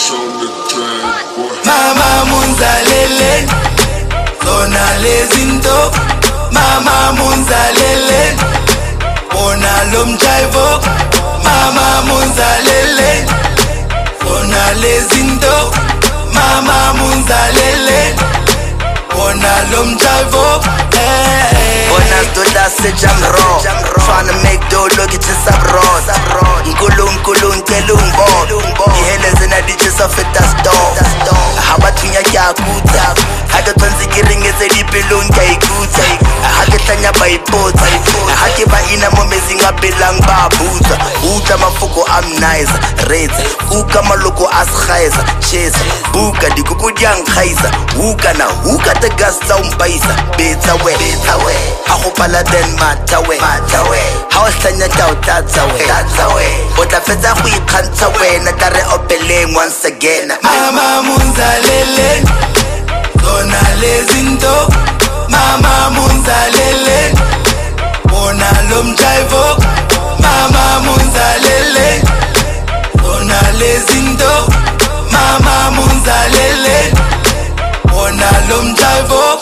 Mama munzalele zona lezinto, mama munzalele bona lomjaivo, mama munzalele bona lezinto, mama munzalele bona lomjaivo. Bona stola se jam raw, tryna make dough look at your sabrod. Nkulu ngicela ungibophe, iheleze na ditches of it that's dog. Habathunya kyakuta, hake tonzi kiringeze dipelo ngayikuta. Hake tanya bayipota, hake ba ina momezi ngabelang babuza. Uta mafuko am nice, reds, uka maloko as khaiza, chase, buka dikuku dyang khaiza, uka na uka te gas tsa umpaisa, betsa we. Ako pala den matawe, how sanya tao tatsawe, ota fetsa go ikgantsha wena tare opeleng once again. Mama munzalele zona lezinto, mama munzalele bona lomjaivo, mama munzalele zona lezinto, mama munzalele bona lomjaivo.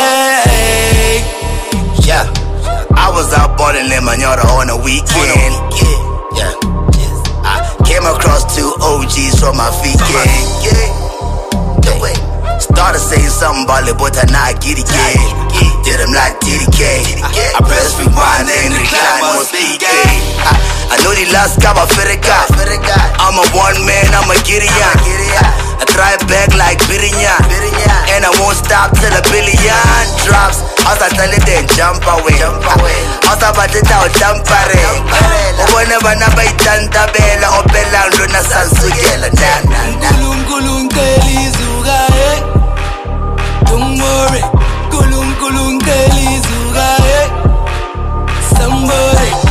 Yeah, I was out balling in Manora on a weekend. Yeah, I came across two OGs from my weekend. Started saying something about it, but I not get it again. Did him like DDK. I press rewind and recline on speaking. I know the last guy I I'm a one man, I'm a Gideon. I try back like Birinya, and I won't stop till a billion drops. As I tell it then jump away. As I bat it out, jump away. Whenever I buy Tanta Bella or Bella, Luna Sansugela. Kulum kelizuga, don't worry. Kulum kelizuga, somebody.